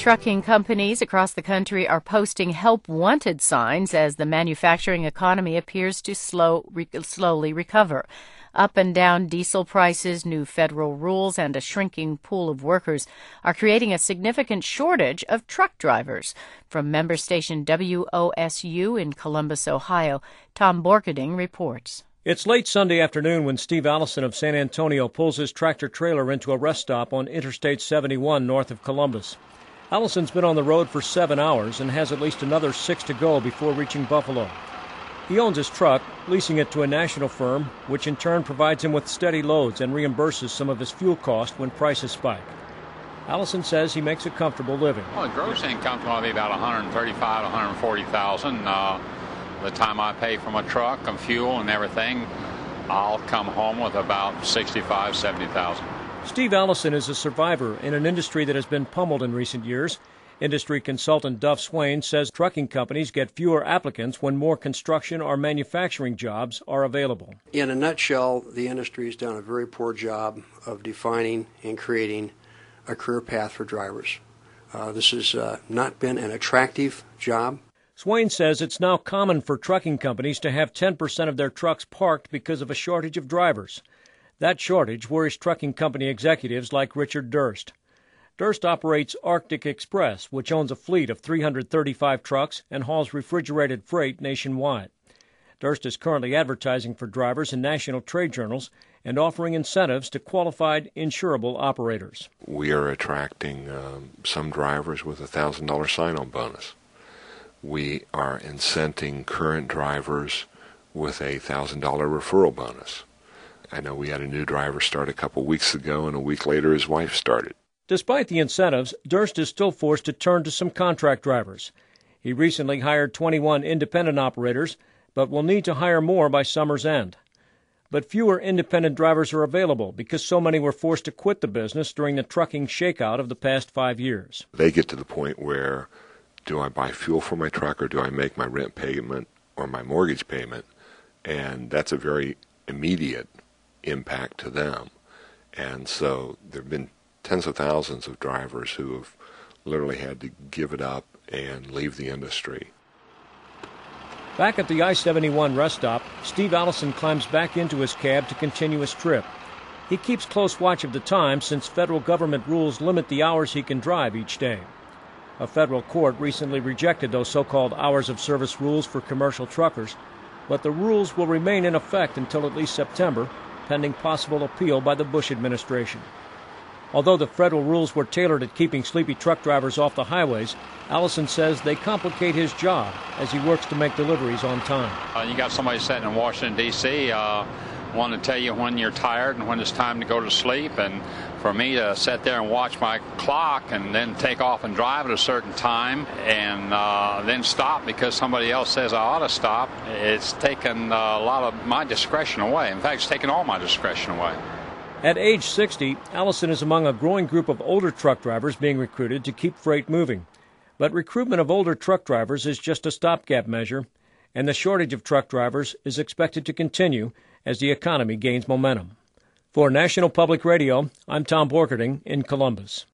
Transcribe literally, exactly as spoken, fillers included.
Trucking companies across the country are posting help wanted signs as the manufacturing economy appears to slow, re- slowly recover. Up and down diesel prices, new federal rules, and a shrinking pool of workers are creating a significant shortage of truck drivers. From member station W O S U in Columbus, Ohio, Tom Borkeding reports. It's late Sunday afternoon when Steve Allison of San Antonio pulls his tractor-trailer into a rest stop on Interstate seventy-one north of Columbus. Allison's been on the road for seven hours and has at least another six to go before reaching Buffalo. He owns his truck, leasing it to a national firm, which in turn provides him with steady loads and reimburses some of his fuel cost when prices spike. Allison says he makes a comfortable living. Well, the gross income's going to be about one hundred thirty-five thousand, one hundred forty thousand. Uh, the time I pay for my truck and fuel and everything, I'll come home with about sixty-five thousand, seventy thousand. Steve Allison is a survivor in an industry that has been pummeled in recent years. Industry consultant Duff Swain says trucking companies get fewer applicants when more construction or manufacturing jobs are available. In a nutshell, the industry has done a very poor job of defining and creating a career path for drivers. Uh, this has uh, not been an attractive job. Swain says it's now common for trucking companies to have ten percent of their trucks parked because of a shortage of drivers. That shortage worries trucking company executives like Richard Durst. Durst operates Arctic Express, which owns a fleet of three hundred thirty-five trucks and hauls refrigerated freight nationwide. Durst is currently advertising for drivers in national trade journals and offering incentives to qualified, insurable operators. We are attracting um, some drivers with a one thousand dollars sign-on bonus. We are incenting current drivers with a one thousand dollars referral bonus. I know we had a new driver start a couple weeks ago, and a week later his wife started. Despite the incentives, Durst is still forced to turn to some contract drivers. He recently hired twenty-one independent operators, but will need to hire more by summer's end. But fewer independent drivers are available because so many were forced to quit the business during the trucking shakeout of the past five years. They get to the point where, do I buy fuel for my truck or do I make my rent payment or my mortgage payment? And that's a very immediate impact to them. And so there have been tens of thousands of drivers who have literally had to give it up and leave the industry. Back at the I seventy-one rest stop, Steve Allison climbs back into his cab to continue his trip. He keeps close watch of the time since federal government rules limit the hours he can drive each day. A federal court recently rejected those so-called hours of service rules for commercial truckers, but the rules will remain in effect until at least September, pending possible appeal by the Bush administration. Although the federal rules were tailored at keeping sleepy truck drivers off the highways, Allison says they complicate his job as he works to make deliveries on time. Uh, you got somebody sitting in Washington, D C, uh, wanting to tell you when you're tired and when it's time to go to sleep. And for me to sit there and watch my clock and then take off and drive at a certain time and uh, then stop because somebody else says I ought to stop, it's taken uh, a lot of my discretion away. In fact, it's taken all my discretion away. At age sixty, Allison is among a growing group of older truck drivers being recruited to keep freight moving. But recruitment of older truck drivers is just a stopgap measure, and the shortage of truck drivers is expected to continue as the economy gains momentum. For National Public Radio, I'm Tom Borkeding in Columbus.